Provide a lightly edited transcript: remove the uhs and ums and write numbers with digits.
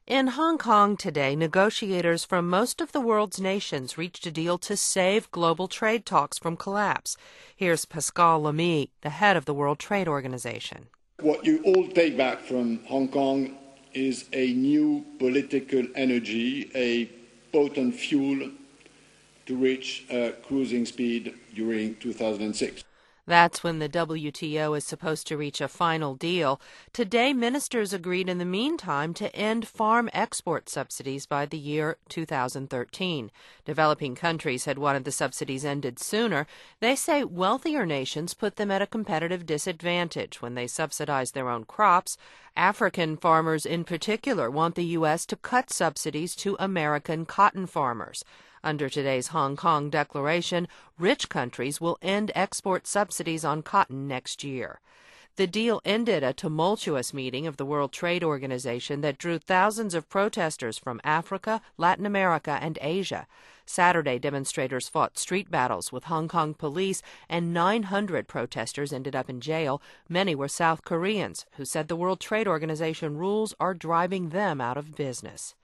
In Hong Kong today, negotiators from most of the world's nations reached a deal to save global trade talks from collapse. Here's Pascal Lamy, the head of the World Trade Organization. What you all take back from Hong Kong is a new political energy, a potent fuel to reach cruising speed during 2006. That's when the WTO is supposed to reach a final deal. Today, ministers agreed in the meantime to end farm export subsidies by the year 2013. Developing countries had wanted the subsidies ended sooner. They say wealthier nations put them at a competitive disadvantage when they subsidize their own crops. African farmers in particular want the U.S. to cut subsidies to American cotton farmers. Under today's Hong Kong declaration, rich countries will end export subsidies on cotton next year. The deal ended a tumultuous meeting of the World Trade Organization that drew thousands of protesters from Africa, Latin America, and Asia. Saturday, demonstrators fought street battles with Hong Kong police, and 900 protesters ended up in jail. Many were South Koreans, who said the World Trade Organization rules are driving them out of business.